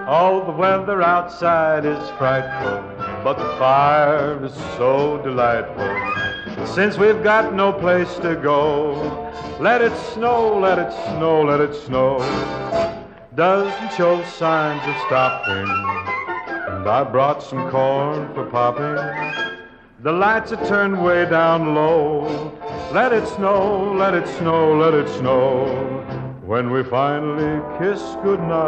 Oh, the weather outside is frightful, but the fire is so delightful. Since we've got no place to go, let it snow, let it snow, let it snow. Doesn't show signs of stopping, and I brought some corn for popping. The lights are turned way down low. Let it snow, let it snow, let it snow. When we finally kiss goodnight,